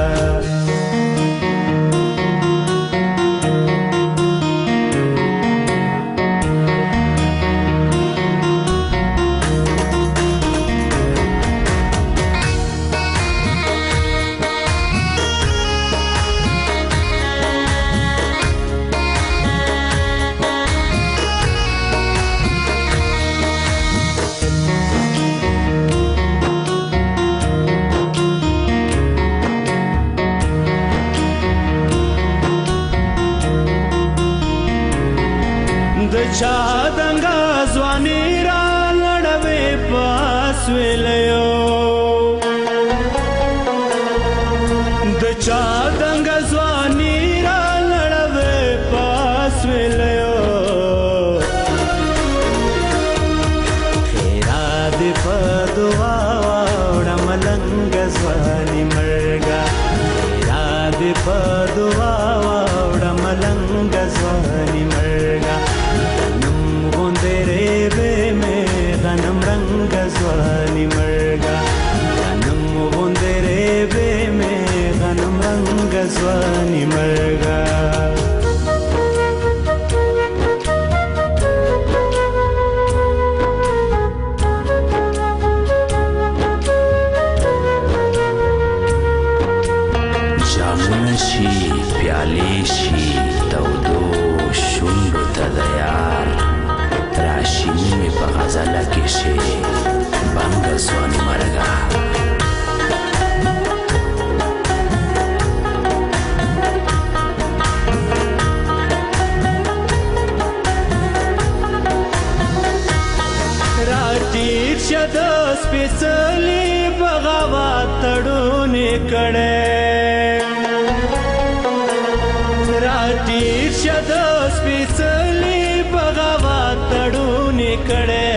چا دنګا ځواني را لړوي پاس ویلو د چا دنګا ځواني را لړوي پاس ویلو خیرا دې په دعا وړم لنګ ځواني مرګا خیرا دې په دعا وړم لنګ ځواني مرګا غنم رنگ ځواني مرګا غنم غوندره به مې غنم رنگ ځواني مرګا جامونه شي پیالې شي تودو شونډو ته د یار راشینی می په غزله کې شي بنګ ځواني مرګا راټیر شد سپېڅلې بغاوت تړونې کړې راټیر شد سپېڅلې بغاوت تړونې کړې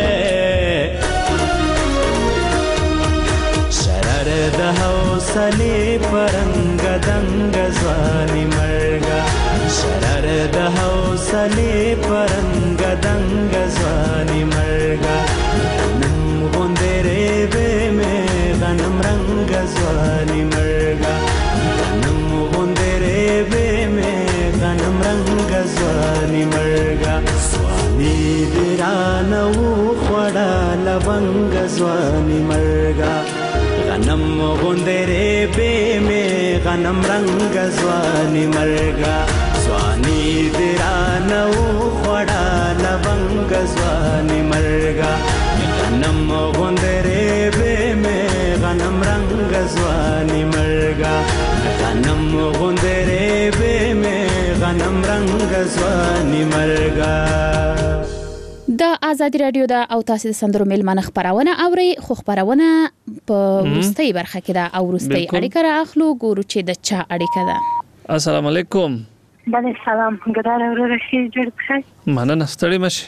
شرر د حوصلې پرنګ دنګ ځواني مرګا شرر د حوصلې پرنګ دنګ ځواني مرګا غنم غوندره به مې غنم رنگ ځواني مرګا غنم غوندره به مې غنم رنگ ځواني مرګا ځواني درانه وړه لونګ ځواني مرګا غنم غوندره به مې غنم رنگ ځواني مرګا ځواني درانه وړه لونګ ځواني مرګا غنم غوندره به مې غنم رنگ ځواني مرګا غنم غوندره به مې غنم رنگ ځواني مرګا د ازادي رادیو د او تاسو د سندرو میلمانه خبرونه اوري خو خبرونه په ورستۍ برخه کې دا او ورستۍ اړیکه راخلو ګورو چې د چا اړیکه ده. السلام علیکم. بله سلام ګدار اورره خیر جوړ بخیر مننه ستړي مشه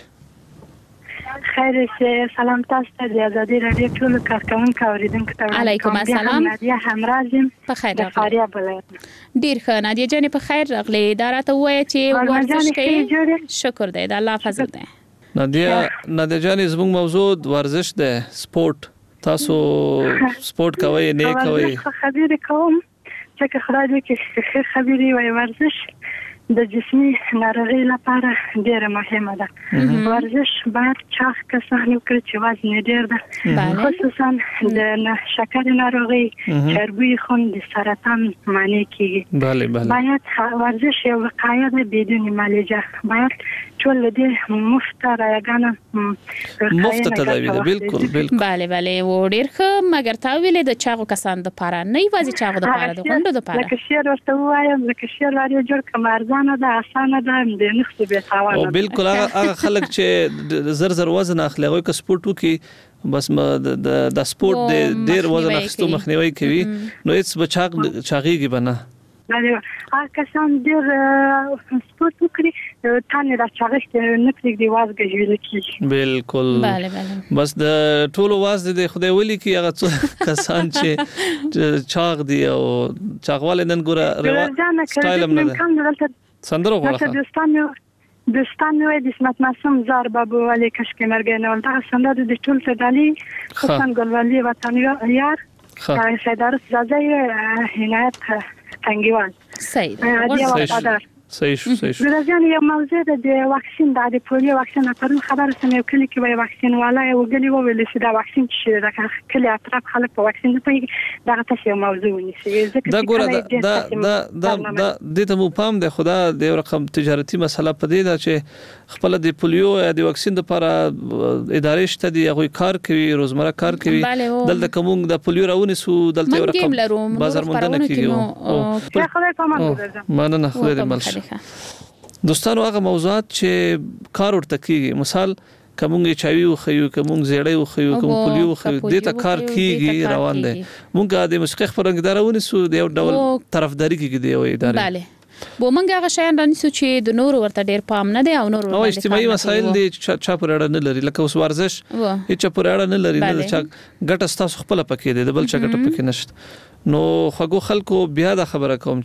خیر شه سلام تاسو ته د ازادي رادیو ټول کارکونکو اوریدونکو ته علیکم السلام نادیه همرازم په خیر د فاریاب ولایت ډیر ښه نادیه جانې په خیر راغلی دا راته وایي چې ورزش کوي شکر دی د الله فضل دی نادیه نادیه جانې زموږ موضوع ورزش دی سپورت تاسو سپورت کوئ نه کوئ خبرې کوم چې خدای دې کې خیر خبرې وي ورزش د جسمي ناروغي لپاره ډیره مهمه ده ورزش باید چاغ کسان وکړي چې وزن ډیر ده خصوصا د شکر ناروغي چربي خون د سرطان معنی کیږي بله بله باید ورزش یو وقایه ده بدون معالجه باید ټول دې مفت راګانه مفت تداوی ده بالکل بالکل بله بله و ډیر ښه مګر تا ویلې د چاغو کسان د لپاره نه یوازې چاغو د لپاره د غونډو د لپاره لکه شعر ورته وایم لکه شعر لري جوړ کمر نه ده اسانه ده د نخښ به تاوان او بالکل هغه خلک چې زر زر وزن اخلي هغه ک سپورت وکي بس د د سپورت د ډیر وزن اخستو مخنیوي کوي نو هیڅ بچاغ چاغيږي بنه بله هغه کسان ډیر سپورت وکړي تانه را چاغښت نه پرېږدي وازګه جوړ کیږي بالکل بله بله بس د ټولو واز د خدای ولي کی هغه څو کسان چې چاغ دي او چاغواله نن ګوره سټایل هم نه سندرو غواړه دوستان دوستان نو د اسمت معصوم زار بابو ولی کشک مرګ نه ولته سندر د ټول تدالي خصن ګلوالي وطن یار سیدار زازه عنایت تنګیوان صحیح صحیح صحیح ورځان یو موضوع د واکسین د پولیو واکسین پرون خبره سم یو کلی کې وای واکسین والا یو غلی وویل چې دا واکسین چې دا کلی اطراف خلک په واکسین نه پېږي دا تاسو یو موضوع ونیسئ دا ګوره دا دا دا دا د ته مو پام ده خدا د یو رقم تجارتي مسله پدې ده چې خپل د پولیو یا د واکسین لپاره ادارې شته دي هغه کار کوي روزمره کار کوي دلته کوم د پولیو راونی سو دلته یو رقم بازار مونږ نه کیږي خدای په امان ګرځم مننه خدای دې مل دوستانو هغه موضوعات چې کار ورته کیږي مثال کومږي چاوي خو کوم زیړې خو کوم پولیو خو دې ته کار کیږي روان دي مونږه د موسیقي خبرنګدارونه سو د یو ډول طرفداري کیږي دی وې ادارې bale بو مونږه هغه شیان رانیسو چې د نور ورته ډیر پام نه دی او نور او اجتماعي مسایل دي چې چا پرړه نه لري لکه اوس ورزش هیڅ پرړه نه لري نه چا ګټه تاسو خپل پکې دی د بل چا ګټه پکې نشته نو خو خلکو بیا د خبره کوم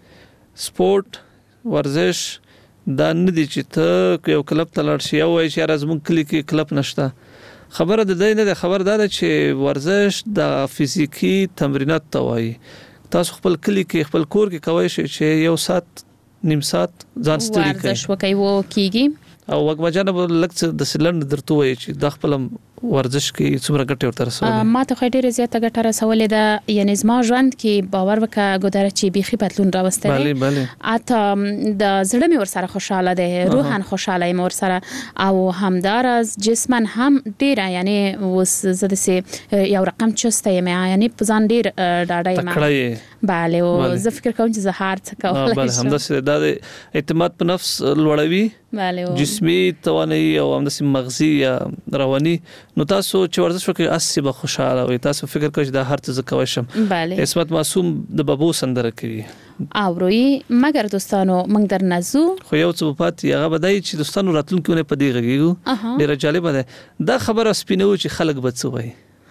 چې سپورت ورزش دا نه دي چې ته یو کلب ته لاړ شې او چې راز مونږ کلی کې کلب نشته خبره د دې نه خبر ده چې ورزش د فزیکی تمرینات ته وایي تاسو خپل کلی کې خپل کور کې کوی شئ چې یو سات نیم سات ځان ستړي کړئ ورزش وکړئ وو کیږي او وګ مجانب لکه د سلند درته وایي چې د خپل ورزش کې څومره ګټه ورته رسولې ما ته ډېر زیاته ګټه رسولې ده یعنی زما ژوند کې باور وکړه ګودره چې بيخي بدلون راوستل بله بله اته د زړه مې ور سره خوشاله ده روحان خوشاله یم ور سره او همدارز جسمن هم ډېر یعنی وس زده سي یو رقم چسته یم یعنی په ځان ډېر ډاډه یم bale او زه فکر کوم چې زه هار څه کوم بله همداسې د اعتماد په نفس لوړوي bale جسمي توانایي او همداسې مغزي یا رواني نو تاسو چې ورزش وکړئ اسی به خوشاله وي تاسو فکر کوئ چې دا هر څه کوي شم اسمت معصوم د بابو سندره کوي اوروي مګر دوستانو موږ در نزو خو یو څه پاتې هغه بدای چې دوستانو راتلونکو په دې غږیږي ډیره جالب ده دا خبره سپینو چې خلک بچوي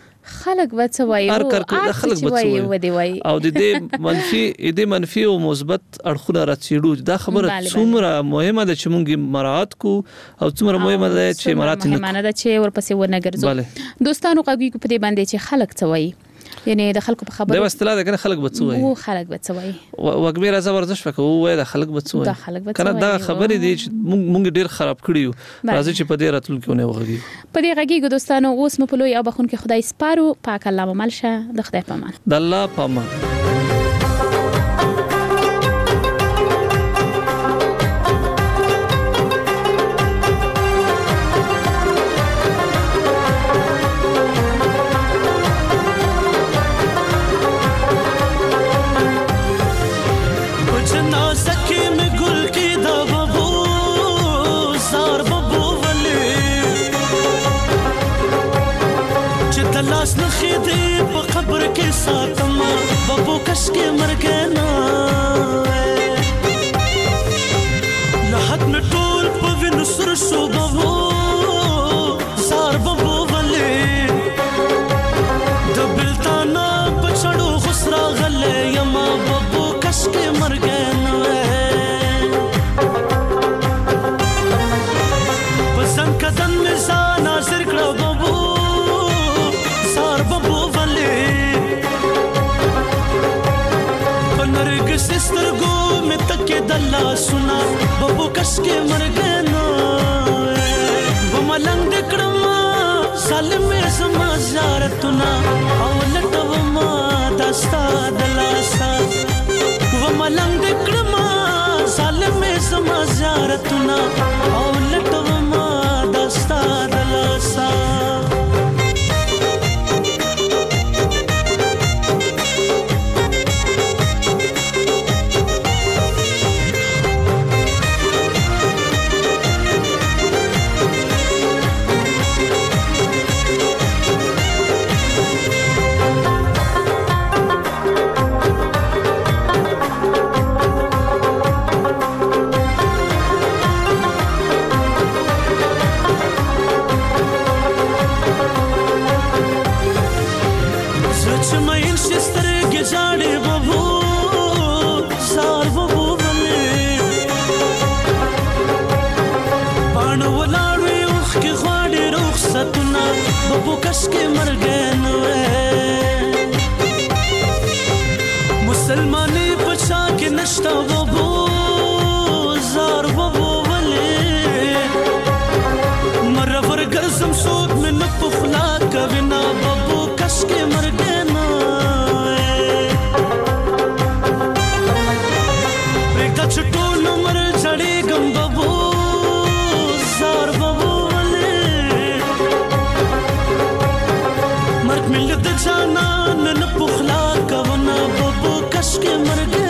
خلک بچوي هر کار کوي خلک بچوي او د دې منفي د منفي او مثبت اړخونه راڅېړو دا خبره څومره مهمه ده چې موږ مراعات کو او څومره مهمه ده چې مراعات نه مهمه ده چې ورپسې ونه ګرځو دوستانو غږی کو په دې باندې چې خلک څوي یعنی د خلکو په خبره دا واستلا ده کنه خلک بچوي او خلک بچوي وګمه راځه ورزش وکړو وای د خلک بچوي دا خلک بچوي کنه دا خبرې دي چې موږ ډیر خراب کړیو راځي چې په دې راتلونکو نه وغږی په دې غږی دوستانو اوس مو په لوی او بخون کې خدای سپارو پاک الله مل شه د خدای په امان د الله په امان لاس نخې دې په قبر کې ساتم بابو کش کې مرګ نه راحت مې ټول په وینو سر شو ببو سار ببو ولې د بلتانا په چړو خسرا غلې یما ببو کش کې مرګ نه پسند کدن مې ځان حاضر کړو ببو سار ببو ولې نرګس سترګو مې تکې دلا سنا ببو کس کې مرګ نه و ملنګ دکړم سالم زما زیارتونه او لټو ما دستا دلاسا و ملنګ دکړم سالم زما زیارتونه او لټو ما دستا دلاسا ببو کس کې مرګ نه مسلمانې پچا کې نشتا ببو زار ببو ولې مرور ګرځم سود مې نه پخلا کوي نه ببو کس کې مرګ نه پرېږده چې ټول عمر جړېږم ببو زار ببو ملت جانا نن پخلا کونا ببو کش کې مرګ